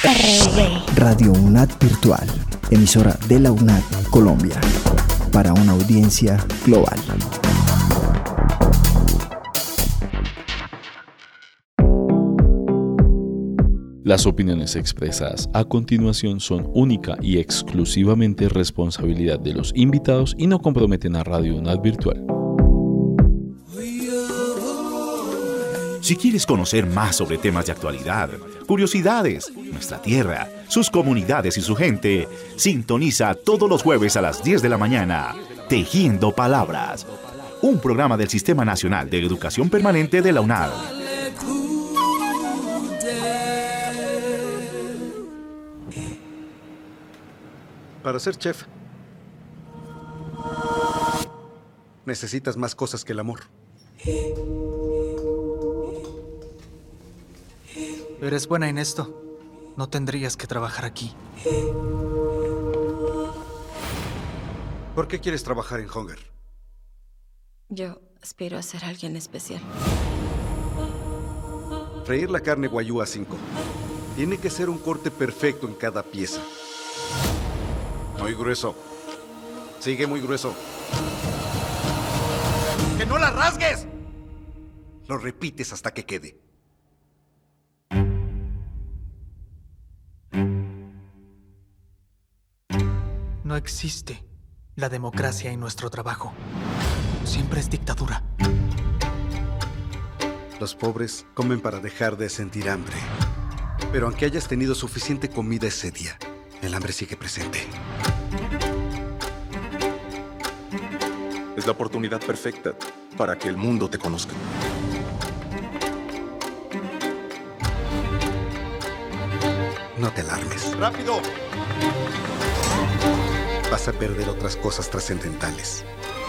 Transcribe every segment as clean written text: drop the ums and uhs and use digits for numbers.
Radio UNAD Virtual, emisora de la UNAD Colombia, para una audiencia global. Las opiniones expresadas a continuación son única y exclusivamente responsabilidad de los invitados y no comprometen a Radio UNAD Virtual. Si quieres conocer más sobre temas de actualidad, curiosidades, nuestra tierra, sus comunidades y su gente, sintoniza todos los jueves a las 10 de la mañana, Tejiendo Palabras, un programa del Sistema Nacional de Educación Permanente de la UNAD. Para ser chef, necesitas más cosas que el amor. Eres buena en esto. No tendrías que trabajar aquí. ¿Por qué quieres trabajar en Hunger? Yo aspiro a ser alguien especial. Freír la carne Wagyu A5. Tiene que ser un corte perfecto en cada pieza. Muy grueso. Sigue muy grueso. ¡Que no la rasgues! Lo repites hasta que quede. No existe la democracia en nuestro trabajo. Siempre es dictadura. Los pobres comen para dejar de sentir hambre. Pero aunque hayas tenido suficiente comida ese día, el hambre sigue presente. Es la oportunidad perfecta para que el mundo te conozca. No te alarmes. ¡Rápido! Vas a perder otras cosas trascendentales.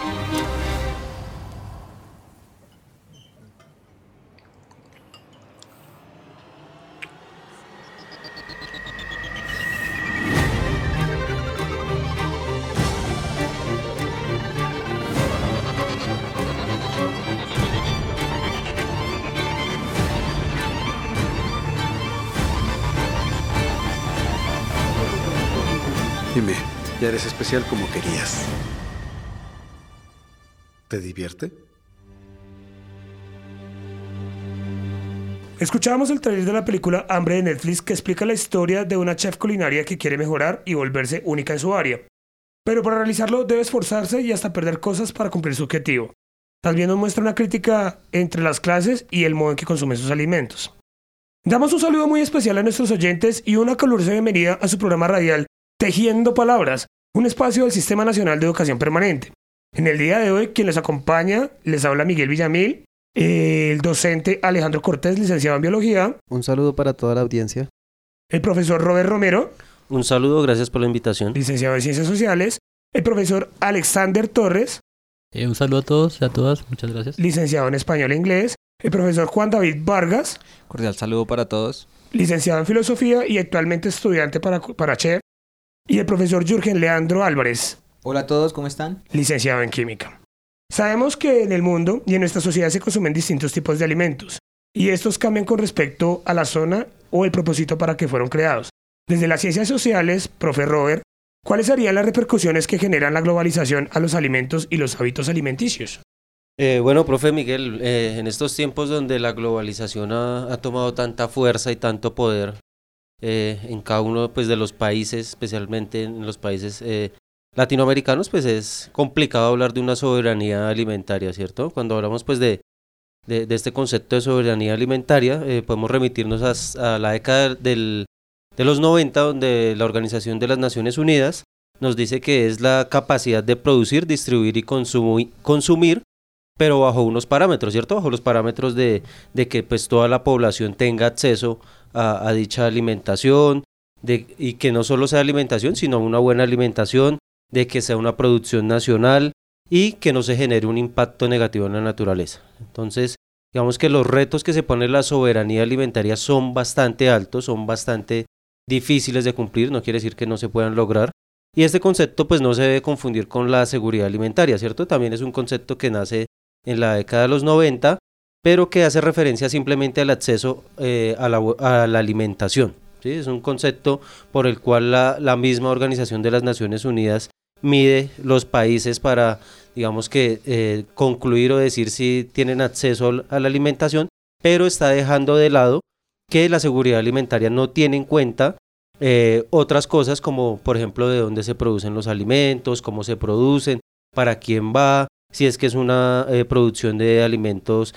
Dime, ya eres especial como querías. ¿Te divierte? Escuchábamos el trailer de la película Hambre de Netflix, que explica la historia de una chef culinaria que quiere mejorar y volverse única en su área. Pero para realizarlo debe esforzarse y hasta perder cosas para cumplir su objetivo. También nos muestra una crítica entre las clases y el modo en que consumen sus alimentos. Damos un saludo muy especial a nuestros oyentes y una calurosa bienvenida a su programa radial Tejiendo Palabras, un espacio del Sistema Nacional de Educación Permanente. En el día de hoy, quien les acompaña, les habla Miguel Villamil, el docente Alejandro Cortés, licenciado en Biología. Un saludo para toda la audiencia. El profesor Robert Romero. Un saludo, gracias por la invitación. Licenciado en Ciencias Sociales. El profesor Alexander Torres. Un saludo a todos y a todas, muchas gracias. Licenciado en Español e Inglés. El profesor Juan David Vargas. Cordial saludo para todos. Licenciado en Filosofía y actualmente estudiante para chef. Y el profesor Jürgen Leandro Álvarez. Hola a todos, ¿cómo están? Licenciado en Química. Sabemos que en el mundo y en nuestra sociedad se consumen distintos tipos de alimentos, y estos cambian con respecto a la zona o el propósito para que fueron creados. Desde las ciencias sociales, profe Robert, ¿cuáles serían las repercusiones que generan la globalización a los alimentos y los hábitos alimenticios? Bueno, profe Miguel, en estos tiempos donde la globalización ha tomado tanta fuerza y tanto poder, en cada uno pues, de los países, especialmente en los países latinoamericanos, pues es complicado hablar de una soberanía alimentaria, ¿cierto? Cuando hablamos pues de este concepto de soberanía alimentaria, podemos remitirnos a la década de los 90, donde la Organización de las Naciones Unidas nos dice que es la capacidad de producir, distribuir y consumir, pero bajo unos parámetros, ¿cierto? Bajo los parámetros de que pues toda la población tenga acceso a dicha alimentación, y que no solo sea alimentación, sino una buena alimentación, de que sea una producción nacional y que no se genere un impacto negativo en la naturaleza. Entonces, digamos que los retos que se pone la soberanía alimentaria son bastante altos, son bastante difíciles de cumplir, no quiere decir que no se puedan lograr. Y este concepto pues no se debe confundir con la seguridad alimentaria, ¿cierto? También es un concepto que nace en la década de los 90, pero que hace referencia simplemente al acceso a la alimentación, ¿sí? Es un concepto por el cual la misma Organización de las Naciones Unidas mide los países para, digamos que, concluir o decir si tienen acceso a la alimentación, pero está dejando de lado que la seguridad alimentaria no tiene en cuenta otras cosas como, por ejemplo, de dónde se producen los alimentos, cómo se producen, para quién va, si es que es una producción de alimentos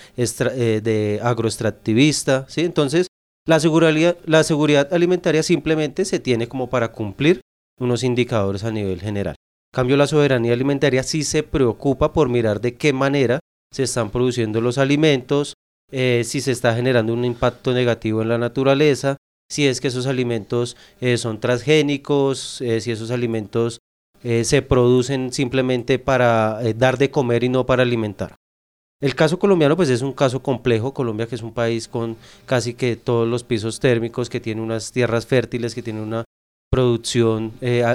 de agroextractivista, ¿sí? Entonces, la seguridad alimentaria simplemente se tiene como para cumplir unos indicadores a nivel general. En cambio, la soberanía alimentaria sí se preocupa por mirar de qué manera se están produciendo los alimentos, si se está generando un impacto negativo en la naturaleza, si es que esos alimentos son transgénicos, si esos alimentos se producen simplemente para dar de comer y no para alimentar. El caso colombiano pues es un caso complejo. Colombia, que es un país con casi que todos los pisos térmicos, que tiene unas tierras fértiles, que tiene una producción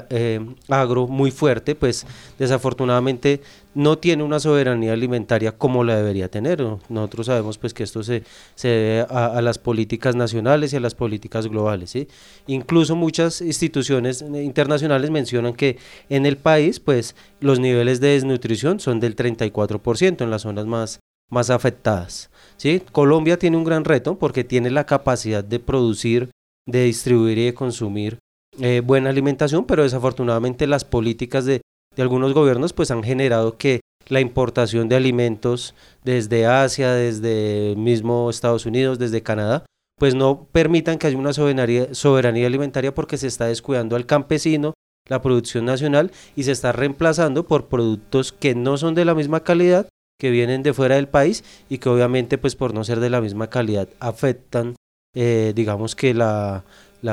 agro muy fuerte, pues desafortunadamente no tiene una soberanía alimentaria como la debería tener. Nosotros sabemos pues que esto se debe a las políticas nacionales y a las políticas globales, ¿sí? Incluso muchas instituciones internacionales mencionan que en el país pues los niveles de desnutrición son del 34% en las zonas más afectadas, ¿sí? Colombia tiene un gran reto porque tiene la capacidad de producir, de distribuir y de consumir buena alimentación, pero desafortunadamente las políticas de algunos gobiernos pues han generado que la importación de alimentos desde Asia, desde mismo Estados Unidos, desde Canadá, pues no permitan que haya una soberanía alimentaria, porque se está descuidando al campesino, la producción nacional, y se está reemplazando por productos que no son de la misma calidad, que vienen de fuera del país y que obviamente pues por no ser de la misma calidad afectan digamos que la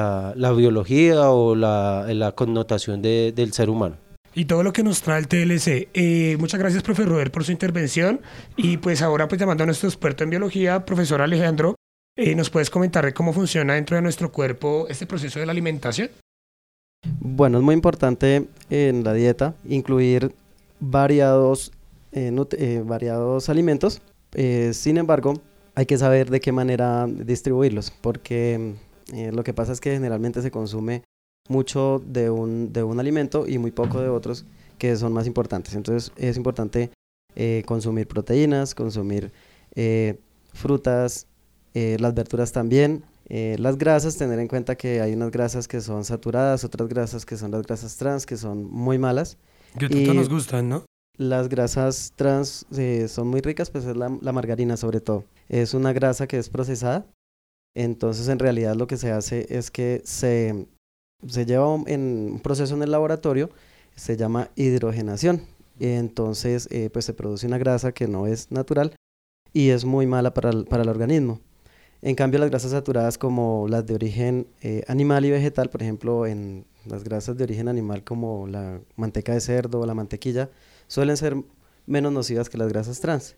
biología o la connotación del ser humano. Y todo lo que nos trae el TLC. Muchas gracias, profe Robert, por su intervención. Y pues ahora, pues llamando a nuestro experto en biología, profesor Alejandro, ¿nos puedes comentar de cómo funciona dentro de nuestro cuerpo este proceso de la alimentación? Bueno, es muy importante en la dieta incluir variados alimentos. Sin embargo, hay que saber de qué manera distribuirlos, porque lo que pasa es que generalmente se consume mucho de un alimento y muy poco de otros que son más importantes. Entonces es importante consumir proteínas, consumir frutas, las verduras también, las grasas, tener en cuenta que hay unas grasas que son saturadas, otras grasas que son las grasas trans, que son muy malas. Que tanto nos gustan, ¿no? Las grasas trans son muy ricas, pues es la margarina sobre todo. Es una grasa que es procesada. Entonces en realidad lo que se hace es que se lleva en un proceso en el laboratorio, se llama hidrogenación. Entonces pues se produce una grasa que no es natural y es muy mala para el organismo. En cambio, las grasas saturadas, como las de origen animal y vegetal, por ejemplo, en las grasas de origen animal como la manteca de cerdo o la mantequilla, suelen ser menos nocivas que las grasas trans.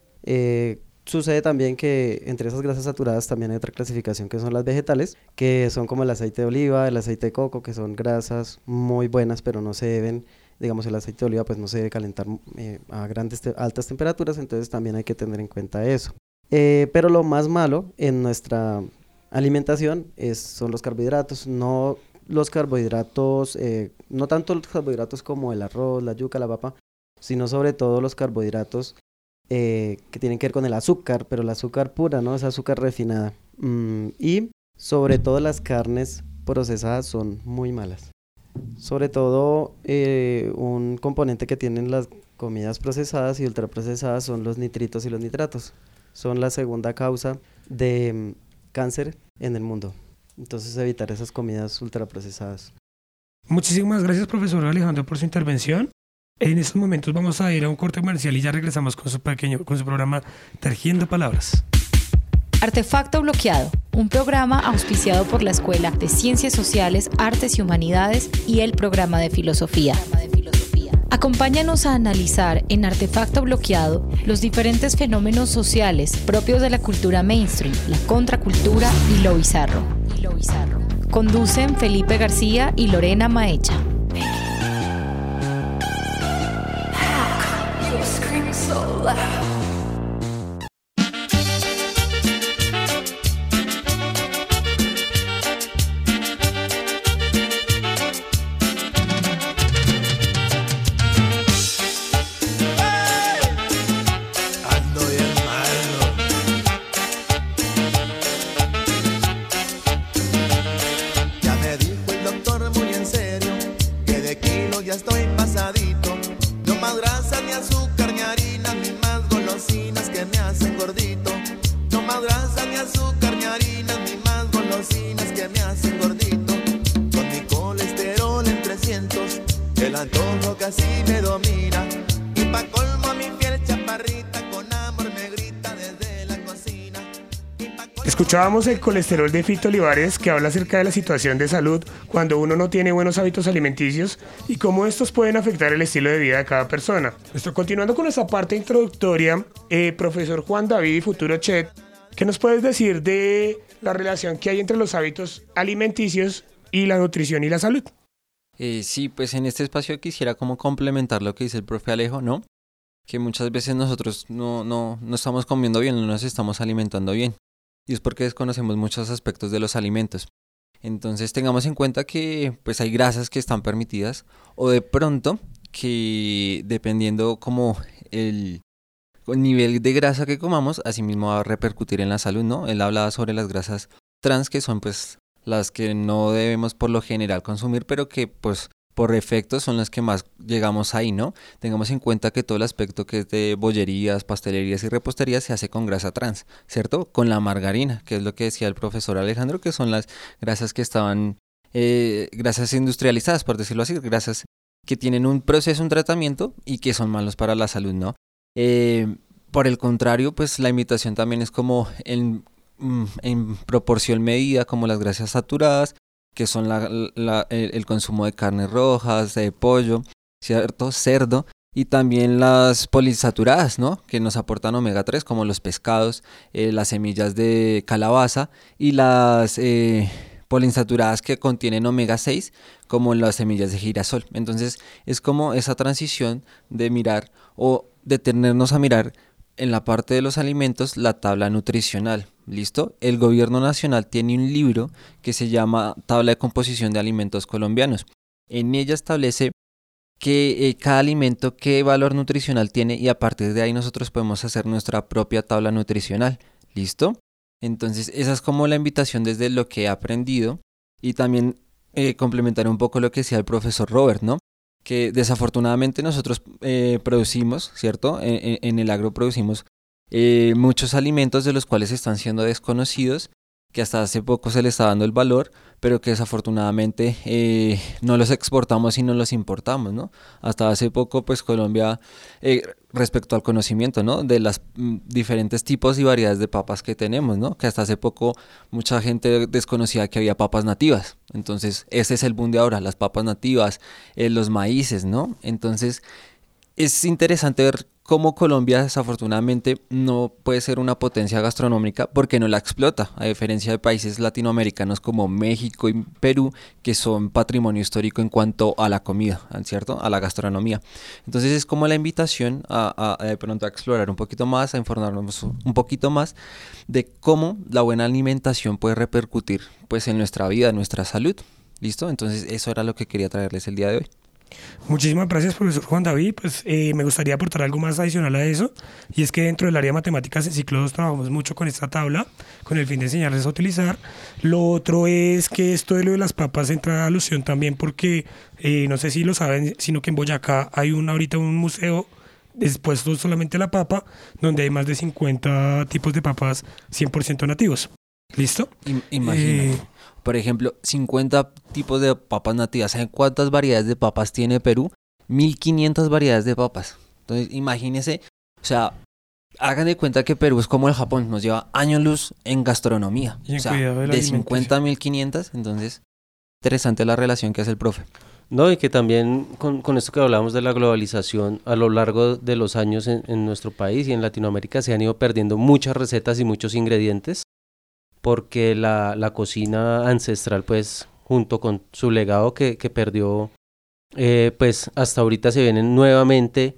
Sucede también que entre esas grasas saturadas también hay otra clasificación, que son las vegetales, que son como el aceite de oliva, el aceite de coco, que son grasas muy buenas, pero no se deben, digamos, el aceite de oliva pues no se debe calentar a altas temperaturas, entonces también hay que tener en cuenta eso. Pero lo más malo en nuestra alimentación son los carbohidratos, no los carbohidratos, no tanto los carbohidratos como el arroz, la yuca, la papa, sino sobre todo los carbohidratos que tienen que ver con el azúcar, pero el azúcar pura, ¿no? Es azúcar refinada. Y sobre todo las carnes procesadas son muy malas. Sobre todo un componente que tienen las comidas procesadas y ultraprocesadas son los nitritos y los nitratos. Son la segunda causa de cáncer en el mundo. Entonces evitar esas comidas ultraprocesadas. Muchísimas gracias, profesor Alejandro, por su intervención. En estos momentos vamos a ir a un corte comercial y ya regresamos con su programa Tejiendo Palabras. Artefacto Bloqueado, un programa auspiciado por la Escuela de Ciencias Sociales, Artes y Humanidades y el programa de Filosofía. Acompáñanos a analizar en Artefacto Bloqueado los diferentes fenómenos sociales propios de la cultura mainstream, la contracultura y lo bizarro. Conducen Felipe García y Lorena Maecha. el antojo casi me domina. Y pa' colmo mi fiel chaparrita con amor me grita desde la cocina. Escuchábamos el colesterol de Fito Olivares, que habla acerca de la situación de salud cuando uno no tiene buenos hábitos alimenticios y cómo estos pueden afectar el estilo de vida de cada persona. Continuando con esta parte introductoria, profesor Juan David y futuro Chet, ¿qué nos puedes decir de la relación que hay entre los hábitos alimenticios y la nutrición y la salud? Sí, pues en este espacio quisiera como complementar lo que dice el profe Alejo, ¿no? Que muchas veces nosotros no estamos comiendo bien, no nos estamos alimentando bien. Y es porque desconocemos muchos aspectos de los alimentos. Entonces tengamos en cuenta que pues hay grasas que están permitidas, o de pronto que dependiendo como el nivel de grasa que comamos, así mismo va a repercutir en la salud, ¿no? Él hablaba sobre las grasas trans, que son pues las que no debemos por lo general consumir, pero que pues por efecto son las que más llegamos ahí, ¿no? Tengamos en cuenta que todo el aspecto que es de bollerías, pastelerías y reposterías se hace con grasa trans, ¿cierto? Con la margarina, que es lo que decía el profesor Alejandro, que son las grasas que estaban, grasas industrializadas, por decirlo así, grasas que tienen un proceso, un tratamiento y que son malos para la salud, ¿no? Por el contrario, pues la invitación también es como en proporción medida, como las grasas saturadas, que son el consumo de carnes rojas, de pollo, ¿cierto? Cerdo, y también las poliinsaturadas, ¿no? Que nos aportan omega 3, como los pescados, las semillas de calabaza, y las poliinsaturadas que contienen omega 6, como las semillas de girasol. Entonces es como esa transición de mirar o detenernos a mirar en la parte de los alimentos la tabla nutricional. ¿Listo? El gobierno nacional tiene un libro que se llama Tabla de Composición de Alimentos Colombianos. En ella establece que cada alimento qué valor nutricional tiene, y a partir de ahí nosotros podemos hacer nuestra propia tabla nutricional. ¿Listo? Entonces esa es como la invitación desde lo que he aprendido, y también complementar un poco lo que decía el profesor Robert, ¿no? Que desafortunadamente nosotros producimos, ¿cierto? En el agro producimos muchos alimentos de los cuales están siendo desconocidos, que hasta hace poco se les está dando el valor, pero que desafortunadamente no los exportamos y no los importamos, ¿no? Hasta hace poco, pues Colombia, respecto al conocimiento, ¿no? De las diferentes tipos y variedades de papas que tenemos, ¿no? Que hasta hace poco mucha gente desconocía que había papas nativas. Entonces, ese es el boom de ahora, las papas nativas, los maíces, ¿no? Entonces, es interesante ver cómo Colombia desafortunadamente no puede ser una potencia gastronómica porque no la explota, a diferencia de países latinoamericanos como México y Perú, que son patrimonio histórico en cuanto a la comida, ¿cierto? A la gastronomía. Entonces es como la invitación a de pronto a explorar un poquito más, a informarnos un poquito más de cómo la buena alimentación puede repercutir pues en nuestra vida, en nuestra salud. ¿Listo? Entonces eso era lo que quería traerles el día de hoy. Muchísimas gracias, profesor Juan David. Pues me gustaría aportar algo más adicional a eso, y es que dentro del área de matemáticas en ciclo 2 trabajamos mucho con esta tabla con el fin de enseñarles a utilizar. Lo otro es que esto de lo de las papas entra a alusión también porque no sé si lo saben, sino que en Boyacá hay ahorita un museo expuesto solamente a la papa, donde hay más de 50 tipos de papas 100% nativos. ¿Listo? Imagínate. Por ejemplo, 50 tipos de papas nativas. ¿Saben cuántas variedades de papas tiene Perú? 1500 variedades de papas. Entonces, imagínense, o sea, hagan de cuenta que Perú es como el Japón, nos lleva años luz en gastronomía. Y en o sea, de 50 a 1500, entonces, interesante la relación que hace el profe. No, y que también con esto que hablábamos de la globalización, a lo largo de los años en nuestro país y en Latinoamérica se han ido perdiendo muchas recetas y muchos ingredientes, porque la cocina ancestral, pues, junto con su legado que perdió, pues hasta ahorita se vienen nuevamente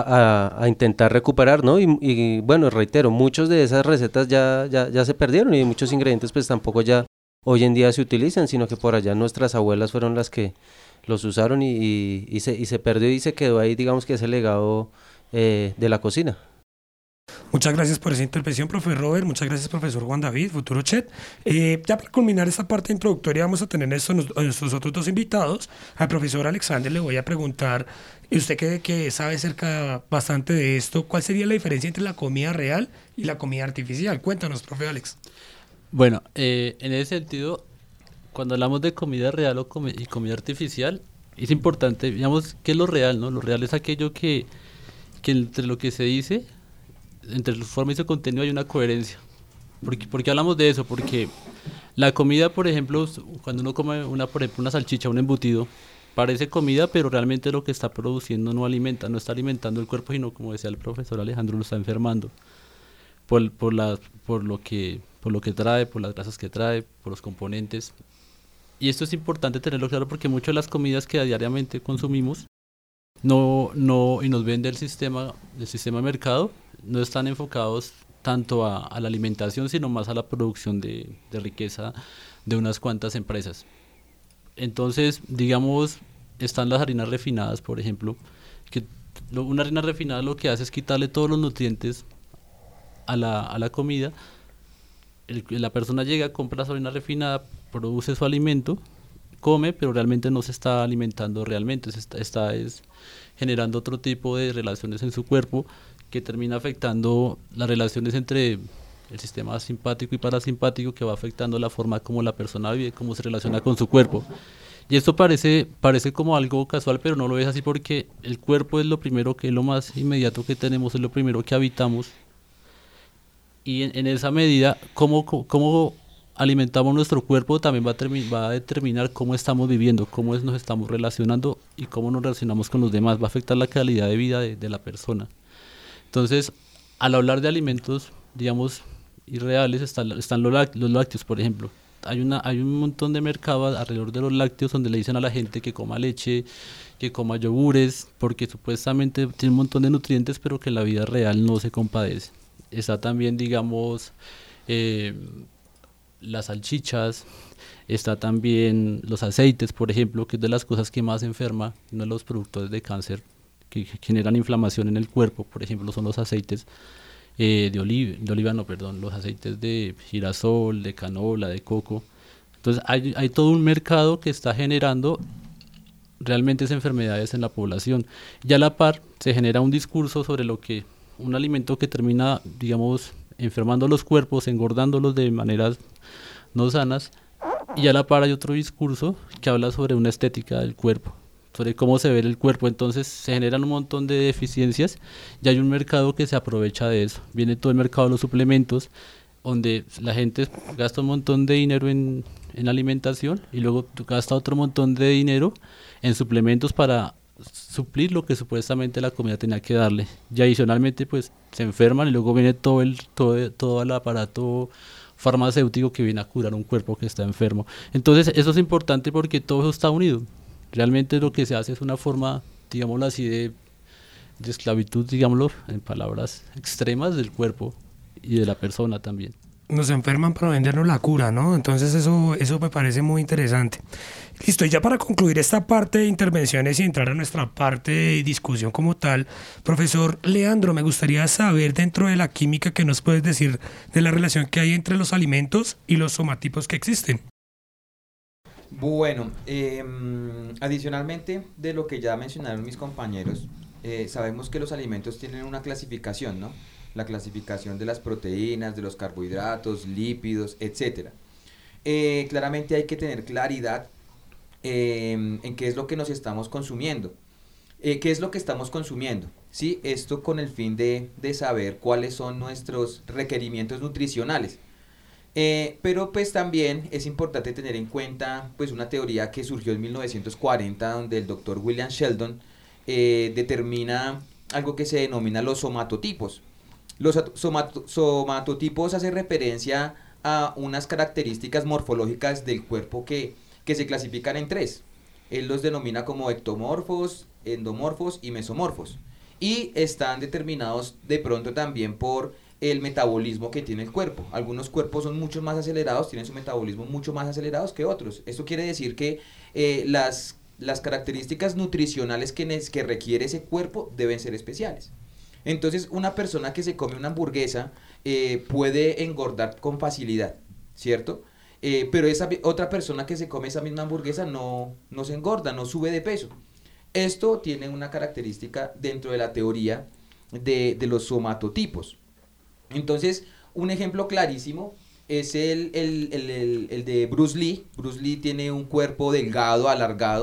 a intentar recuperar, ¿no? Y bueno, reitero, muchas de esas recetas ya se perdieron, y muchos ingredientes pues tampoco ya hoy en día se utilizan, sino que por allá nuestras abuelas fueron las que los usaron y se perdió y se quedó ahí, digamos que ese legado de la cocina. Muchas gracias por esa intervención, profe Robert. Muchas gracias, profesor Juan David, futuro Chet. Ya para culminar esta parte introductoria vamos a tener a nuestros otros dos invitados. Al profesor Alexander le voy a preguntar, y usted que sabe bastante de esto, ¿cuál sería la diferencia entre la comida real y la comida artificial? Cuéntanos, profe Alex. Bueno, en ese sentido, cuando hablamos de comida real y comida artificial, Es importante, digamos, ¿qué es lo real, no? Lo real es aquello que entre lo que se dice, entre su forma y su contenido hay una coherencia. ¿Por qué hablamos de eso? Porque la comida, por ejemplo, cuando uno come por ejemplo, una salchicha, un embutido, parece comida, pero realmente lo que está produciendo no está alimentando el cuerpo, sino, como decía el profesor Alejandro, lo está enfermando por lo que trae, por las grasas que trae, por los componentes. Y esto es importante tenerlo claro porque muchas de las comidas que diariamente consumimos y nos vende el sistema de mercado, no están enfocados tanto a la alimentación, sino más a la producción de riqueza de unas cuantas empresas. Entonces, digamos, están las harinas refinadas, por ejemplo, que una harina refinada lo que hace es quitarle todos los nutrientes a la comida. La persona llega, compra su harina refinada, produce su alimento, come, pero realmente no se está alimentando realmente, está generando otro tipo de relaciones en su cuerpo que termina afectando las relaciones entre el sistema simpático y parasimpático, que va afectando la forma como la persona vive, cómo se relaciona con su cuerpo. Y esto parece como algo casual, pero no lo es así porque el cuerpo es lo primero, que es lo más inmediato que tenemos, es lo primero que habitamos. Y en esa medida, cómo alimentamos nuestro cuerpo también va a determinar cómo estamos viviendo, cómo nos estamos relacionando y cómo nos relacionamos con los demás. Va a afectar la calidad de vida de la persona. Entonces, al hablar de alimentos, digamos, irreales, están los lácteos, por ejemplo. Hay un montón de mercados alrededor de los lácteos donde le dicen a la gente que coma leche, que coma yogures, porque supuestamente tiene un montón de nutrientes, pero que en la vida real no se compadece. Está también, digamos, las salchichas, está también los aceites, por ejemplo, que es de las cosas que más enferma, uno de los productores de cáncer que generan inflamación en el cuerpo, por ejemplo, son los aceites los aceites de girasol, de canola, de coco. Entonces hay todo un mercado que está generando realmente esas enfermedades en la población. Y a la par se genera un discurso sobre un alimento que termina, digamos, enfermando los cuerpos, engordándolos de maneras no sanas, y a la par hay otro discurso que habla sobre una estética del cuerpo, sobre cómo se ve el cuerpo. Entonces se generan un montón de deficiencias y hay un mercado que se aprovecha de eso. Viene todo el mercado de los suplementos, donde la gente gasta un montón de dinero en alimentación y luego gasta otro montón de dinero en suplementos para suplir lo que supuestamente la comida tenía que darle. Y adicionalmente pues se enferman y luego viene todo el aparato farmacéutico que viene a curar un cuerpo que está enfermo. Entonces eso es importante porque todo eso está unido. Realmente lo que se hace es una forma, digámoslo así, de esclavitud, digámoslo, en palabras extremas, del cuerpo y de la persona también. Nos enferman para vendernos la cura, ¿no? Entonces eso me parece muy interesante. Listo, y ya para concluir esta parte de intervenciones y entrar a nuestra parte de discusión como tal, profesor Leandro, me gustaría saber, dentro de la química, ¿qué nos puedes decir de la relación que hay entre los alimentos y los somatipos que existen? Bueno, adicionalmente de lo que ya mencionaron mis compañeros, sabemos que los alimentos tienen una clasificación, ¿no? La clasificación de las proteínas, de los carbohidratos, lípidos, etc. Claramente hay que tener claridad en qué es lo que nos estamos consumiendo. ¿Qué es lo que estamos consumiendo? ¿Sí? Esto con el fin de saber cuáles son nuestros requerimientos nutricionales. Pero pues también es importante tener en cuenta pues una teoría que surgió en 1940, donde el doctor William Sheldon determina algo que se denomina los somatotipos. Los somatotipos hacen referencia a unas características morfológicas del cuerpo que se clasifican en tres. Él los denomina como ectomorfos, endomorfos y mesomorfos. Y están determinados de pronto también por el metabolismo que tiene el cuerpo. Algunos cuerpos son mucho más acelerados, tienen su metabolismo mucho más acelerados que otros. Esto quiere decir que las características nutricionales que requiere ese cuerpo deben ser especiales. Entonces, una persona que se come una hamburguesa puede engordar con facilidad, ¿cierto? Pero esa otra persona que se come esa misma hamburguesa no se engorda, no sube de peso. Esto tiene una característica dentro de la teoría de los somatotipos. Entonces, un ejemplo clarísimo es el de Bruce Lee. Bruce Lee tiene un cuerpo delgado, alargado,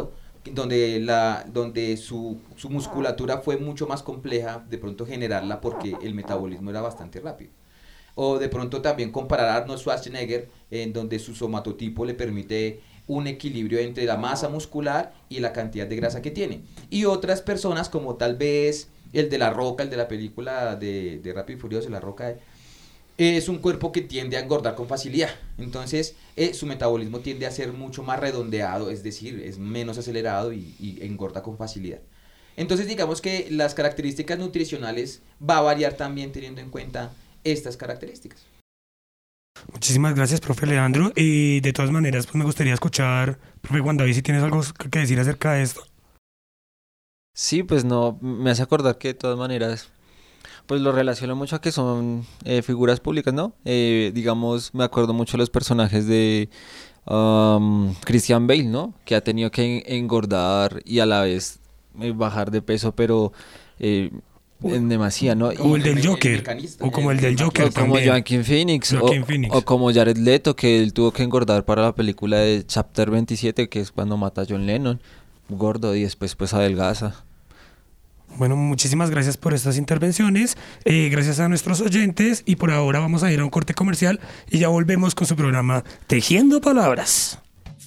donde su musculatura fue mucho más compleja de pronto generarla porque el metabolismo era bastante rápido. O de pronto también comparar a Arnold Schwarzenegger, en donde su somatotipo le permite un equilibrio entre la masa muscular y la cantidad de grasa que tiene. Y otras personas, como tal vez el de La Roca, el de la película de Rápido y Furioso, La Roca, es un cuerpo que tiende a engordar con facilidad. Entonces, su metabolismo tiende a ser mucho más redondeado, es decir, es menos acelerado y engorda con facilidad. Entonces, digamos que las características nutricionales va a variar también teniendo en cuenta estas características. Muchísimas gracias, profe Leandro. Y de todas maneras, pues me gustaría escuchar, profe Juan David, si tienes algo que decir acerca de esto. Sí, pues no, me hace acordar que de todas maneras, pues lo relaciono mucho a que son figuras públicas, ¿no? Digamos, me acuerdo mucho de los personajes de Christian Bale, ¿no? Que ha tenido que engordar y a la vez bajar de peso, pero en demasía, ¿no? O el del Joker, o como el del Joker también. Como Joaquin Phoenix, o como Jared Leto, que él tuvo que engordar para la película de Chapter 27, que es cuando mata a John Lennon, gordo, y después pues adelgaza. Bueno, muchísimas gracias por estas intervenciones, gracias a nuestros oyentes, y por ahora vamos a ir a un corte comercial y ya volvemos con su programa Tejiendo Palabras.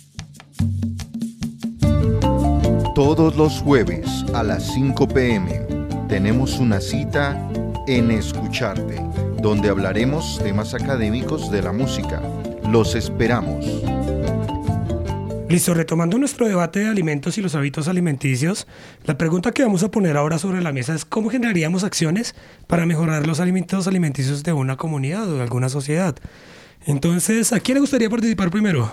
Todos los jueves a las 5 p.m. tenemos una cita en Escucharte, donde hablaremos temas académicos de la música. Los esperamos. Listo, retomando nuestro debate de alimentos y los hábitos alimenticios, la pregunta que vamos a poner ahora sobre la mesa es ¿cómo generaríamos acciones para mejorar los hábitos alimenticios de una comunidad o de alguna sociedad? Entonces, ¿a quién le gustaría participar primero?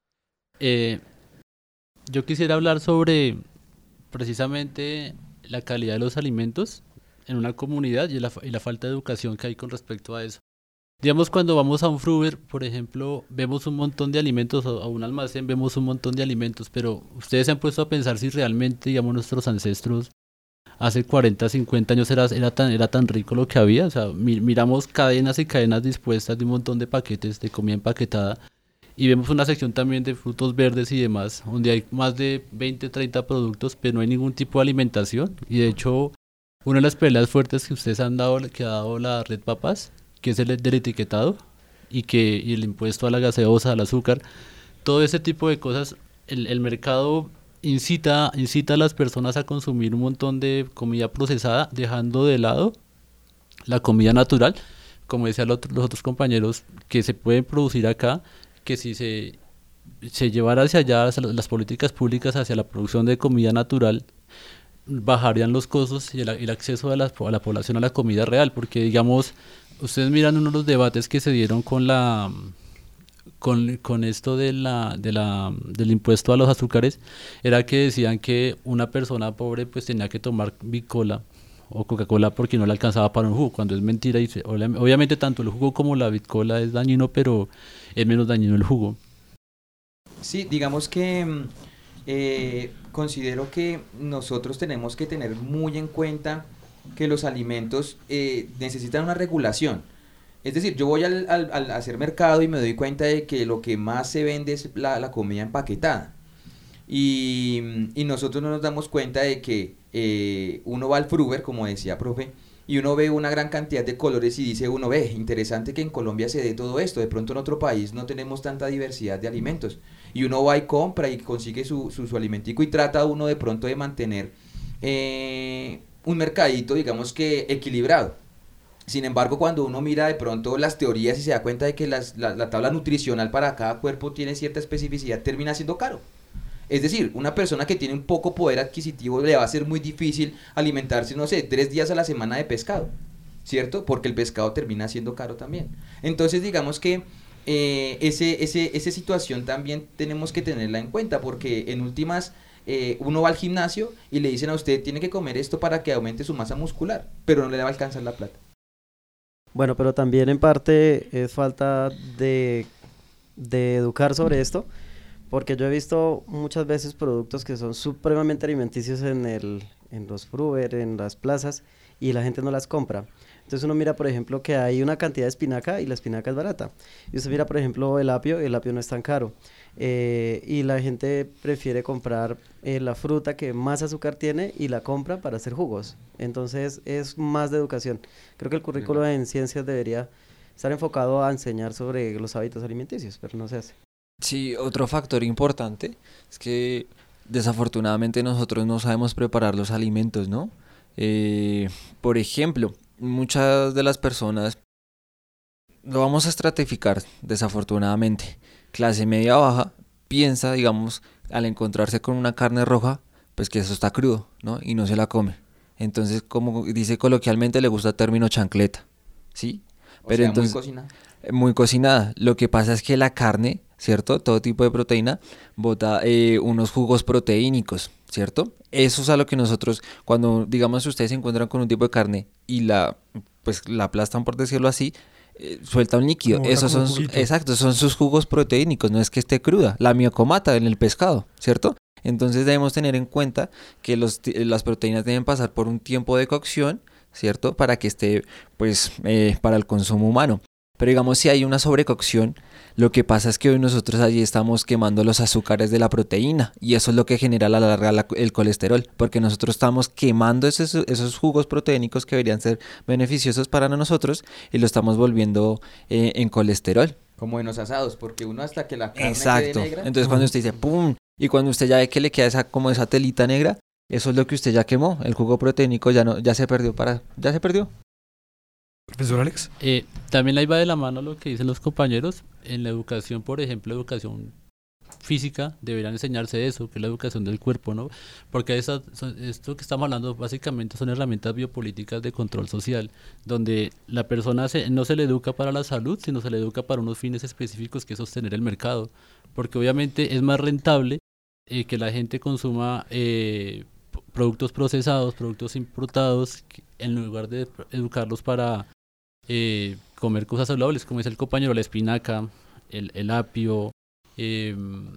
Yo quisiera hablar sobre precisamente la calidad de los alimentos en una comunidad y la falta de educación que hay con respecto a eso. Digamos, cuando vamos a un Fruver, por ejemplo, vemos un montón de alimentos, o a un almacén vemos un montón de alimentos, pero ustedes se han puesto a pensar si realmente, digamos, nuestros ancestros hace 40, 50 años era tan rico lo que había. O sea, miramos cadenas y cadenas dispuestas de un montón de paquetes de comida empaquetada y vemos una sección también de frutos verdes y demás, donde hay más de 20, 30 productos, pero no hay ningún tipo de alimentación. Y de hecho, una de las peleas fuertes que ustedes han dado, que ha dado la Red Papás, que es el del etiquetado y el impuesto a la gaseosa, al azúcar, todo ese tipo de cosas, el mercado incita a las personas a consumir un montón de comida procesada, dejando de lado la comida natural, como decían los otros compañeros, que se pueden producir acá, que si se llevara hacia allá las políticas públicas hacia la producción de comida natural, bajarían los costos y el acceso a la población a la comida real, porque digamos, ustedes miran uno de los debates que se dieron con esto del impuesto a los azúcares, era que decían que una persona pobre pues tenía que tomar Bicola o Coca-Cola porque no le alcanzaba para un jugo, cuando es mentira. Y obviamente tanto el jugo como la Bicola es dañino, pero es menos dañino el jugo. Sí, digamos que considero que nosotros tenemos que tener muy en cuenta que los alimentos necesitan una regulación. Es decir, yo voy al hacer mercado y me doy cuenta de que lo que más se vende es la comida empaquetada. Y nosotros no nos damos cuenta de que uno va al Fruver, como decía profe, y uno ve una gran cantidad de colores y dice uno, ve, interesante que en Colombia se dé todo esto, de pronto en otro país no tenemos tanta diversidad de alimentos. Y uno va y compra y consigue su alimentico y trata uno de pronto de mantener un mercadito, digamos que equilibrado. Sin embargo, cuando uno mira de pronto las teorías y se da cuenta de que la tabla nutricional para cada cuerpo tiene cierta especificidad, termina siendo caro. Es decir, una persona que tiene un poco poder adquisitivo le va a ser muy difícil alimentarse, no sé, 3 días a la semana de pescado, ¿cierto? Porque el pescado termina siendo caro también. Entonces, digamos que esa situación también tenemos que tenerla en cuenta, porque en últimas uno va al gimnasio y le dicen a usted tiene que comer esto para que aumente su masa muscular, pero no le va a alcanzar la plata. Bueno, pero también en parte es falta de educar sobre esto, porque yo he visto muchas veces productos que son supremamente alimenticios en los Fruver, en las plazas, y la gente no las compra. Entonces uno mira, por ejemplo, que hay una cantidad de espinaca y la espinaca es barata. Y usted mira, por ejemplo, el apio no es tan caro. Y la gente prefiere comprar la fruta que más azúcar tiene y la compra para hacer jugos. Entonces es más de educación. Creo que el currículo en ciencias debería estar enfocado a enseñar sobre los hábitos alimenticios, pero no se hace. Sí, otro factor importante es que desafortunadamente nosotros no sabemos preparar los alimentos, ¿no? Por ejemplo, muchas de las personas lo vamos a estratificar, desafortunadamente. Clase media baja piensa, digamos, al encontrarse con una carne roja, pues que eso está crudo, ¿no? Y no se la come. Entonces, como dice coloquialmente, le gusta el término chancleta, ¿sí? Pero sea, entonces, muy cocinada. Muy cocinada. Lo que pasa es que la carne, ¿cierto? Todo tipo de proteína bota unos jugos proteínicos, ¿cierto? Eso es a lo que nosotros, cuando digamos ustedes se encuentran con un tipo de carne y la aplastan, por decirlo así, suelta un líquido. Esos son, exacto, son sus jugos proteínicos, no es que esté cruda. La miocomata en el pescado, ¿cierto? Entonces debemos tener en cuenta que las proteínas deben pasar por un tiempo de cocción, ¿cierto? Para que esté, pues, para el consumo humano. Pero digamos, si hay una sobrecocción, lo que pasa es que hoy nosotros allí estamos quemando los azúcares de la proteína y eso es lo que genera a la larga el colesterol, porque nosotros estamos quemando esos jugos proteínicos que deberían ser beneficiosos para nosotros y lo estamos volviendo en colesterol. Como en los asados, porque uno hasta que la carne exacto. quede negra. Entonces cuando usted dice ¡pum! Y cuando usted ya ve que le queda esa telita negra, eso es lo que usted ya quemó, el jugo proteínico ya se perdió. Profesor Alex. También ahí va de la mano lo que dicen los compañeros. En la educación, por ejemplo, educación física, deberían enseñarse eso, que es la educación del cuerpo, ¿no? Porque esto que estamos hablando básicamente son herramientas biopolíticas de control social, donde la persona no se le educa para la salud, sino se le educa para unos fines específicos que es sostener el mercado. Porque obviamente es más rentable que la gente consuma productos procesados, productos importados, en lugar de educarlos para comer cosas saludables, como dice el compañero, la espinaca, el apio, el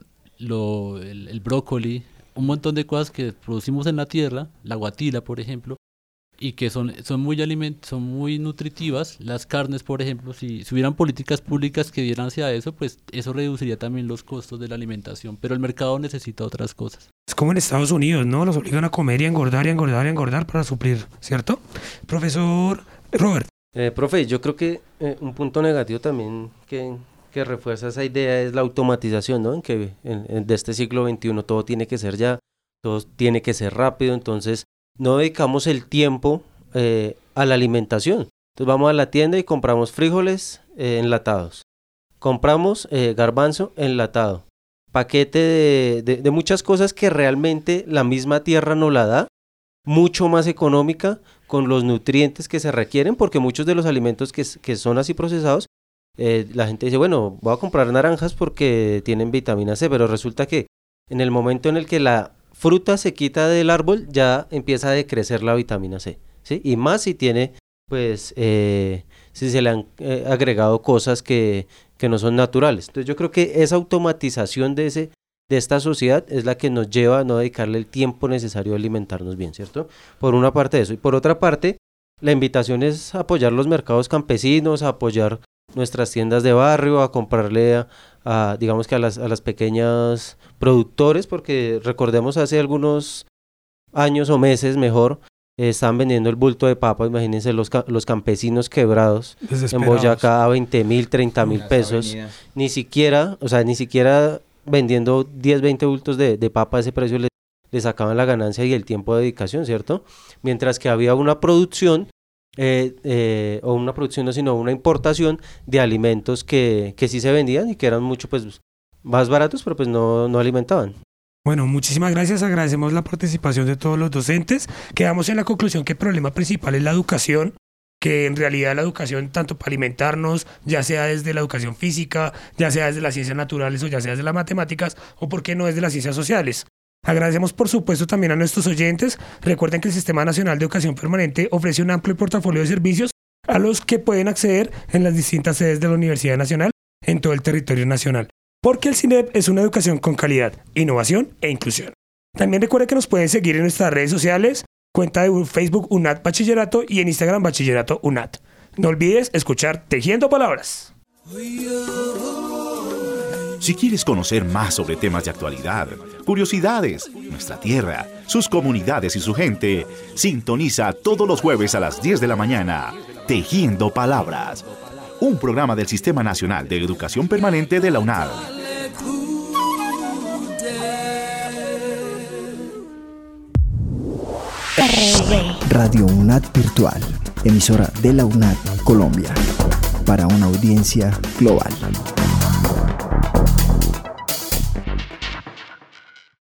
brócoli, un montón de cosas que producimos en la tierra, la guatila, por ejemplo, y que son muy nutritivas. Las carnes, por ejemplo, si hubieran políticas públicas que dieran hacia eso, pues eso reduciría también los costos de la alimentación, pero el mercado necesita otras cosas. Es como en Estados Unidos, ¿no? Los obligan a comer y a engordar y a engordar y a engordar para suplir, ¿cierto? Profesor Robert. Profe, yo creo que un punto negativo también que refuerza esa idea es la automatización, ¿no? En que de este siglo XXI todo tiene que ser ya, todo tiene que ser rápido, entonces no dedicamos el tiempo a la alimentación. Entonces vamos a la tienda y compramos frijoles enlatados, compramos garbanzo enlatado, paquete de muchas cosas que realmente la misma tierra nos la da, mucho más económica, con los nutrientes que se requieren, porque muchos de los alimentos que son así procesados, la gente dice, bueno, voy a comprar naranjas porque tienen vitamina C, pero resulta que en el momento en el que la fruta se quita del árbol, ya empieza a decrecer la vitamina C, ¿sí? Y más si tiene, pues, si se le han agregado cosas que no son naturales. Entonces yo creo que esa automatización de esta sociedad es la que nos lleva a no dedicarle el tiempo necesario a alimentarnos bien, ¿cierto? Por una parte de eso. Y por otra parte, la invitación es apoyar los mercados campesinos, a apoyar nuestras tiendas de barrio, a comprarle digamos que a las pequeñas productores, porque recordemos hace algunos años o meses mejor, están vendiendo el bulto de papa, imagínense los campesinos quebrados en Boyacá a 20.000, 30.000 pesos, ni siquiera vendiendo 10, 20 bultos de papa a ese precio le sacaban la ganancia y el tiempo de dedicación, ¿cierto? Mientras que había una producción, o una producción no, sino una importación de alimentos que sí se vendían y que eran mucho pues más baratos, pero pues no alimentaban. Bueno, muchísimas gracias, agradecemos la participación de todos los docentes. Quedamos en la conclusión que el problema principal es la educación, que en realidad la educación, tanto para alimentarnos, ya sea desde la educación física, ya sea desde las ciencias naturales o ya sea desde las matemáticas, o por qué no desde las ciencias sociales. Agradecemos por supuesto también a nuestros oyentes. Recuerden que el Sistema Nacional de Educación Permanente ofrece un amplio portafolio de servicios a los que pueden acceder en las distintas sedes de la Universidad Nacional en todo el territorio nacional. Porque el CINEP es una educación con calidad, innovación e inclusión. También recuerden que nos pueden seguir en nuestras redes sociales, cuenta de Facebook UNAT Bachillerato y en Instagram Bachillerato UNAT. No olvides escuchar Tejiendo Palabras. Si quieres conocer más sobre temas de actualidad, curiosidades, nuestra tierra, sus comunidades y su gente, sintoniza todos los jueves a las 10 de la mañana, Tejiendo Palabras, un programa del Sistema Nacional de Educación Permanente de la UNAD. Radio UNAD Virtual, emisora de la UNAD Colombia, para una audiencia global.